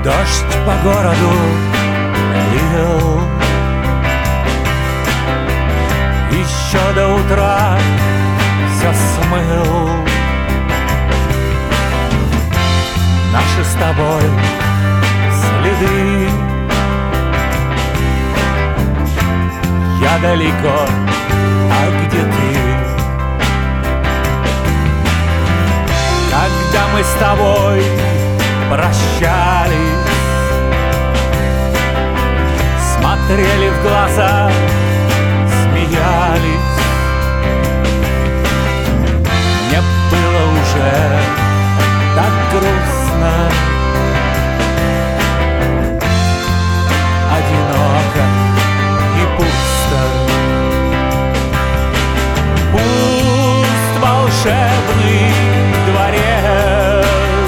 Дождь по городу лил, еще до утра все смыл. Наши с тобой следы. Я далеко, а где ты? Когда мы с тобой прощались, смотрели в глаза, смеялись. Мне было уже так грустно, одиноко и пусто. Пусть волшебный дворец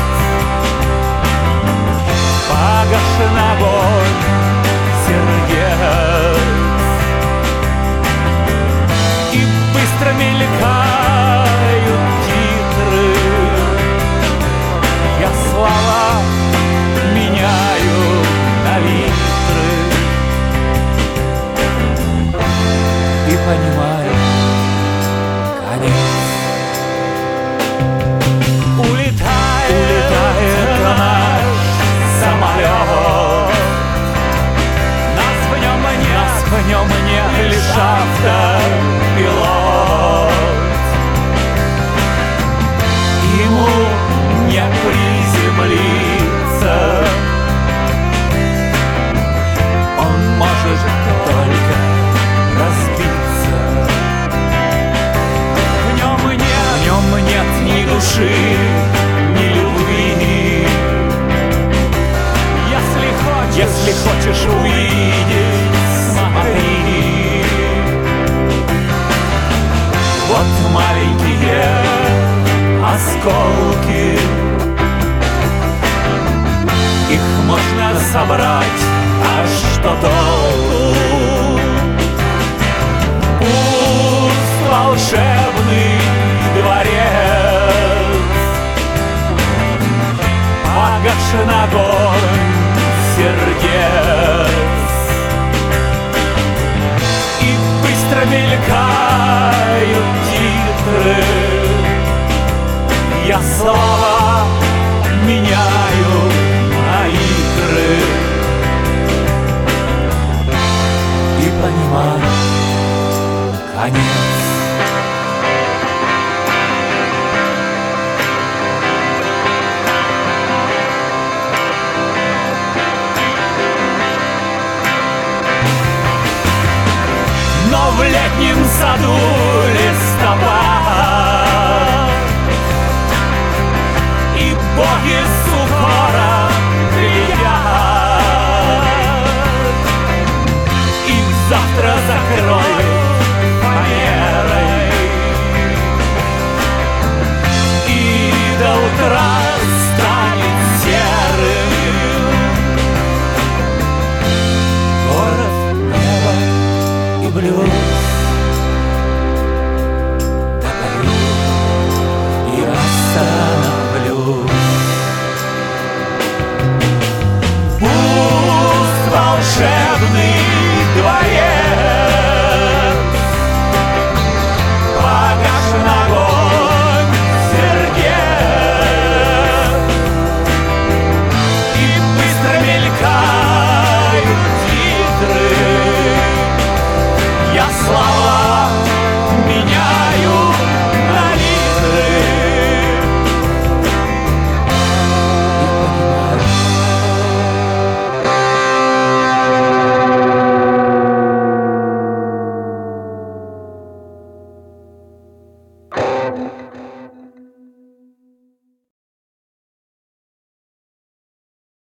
погашен огонь сердец, и быстро мелькают титры. Я слова меняю на литры и понимаю конец. Улетает наш самолет, нас в нем не лишь автопилот. Ему не приземлиться, он может только разбиться. В нем нет ни души, ни любви. Если хочешь увидеть, смотри. Вот маленькие осколки, их можно собрать, а что толку? Пусть волшебный дворец погашен огонь сердец, и быстро мелькают титры. Я слова меняю на игры и понимаю конец. Но в летнем саду листопад, и боги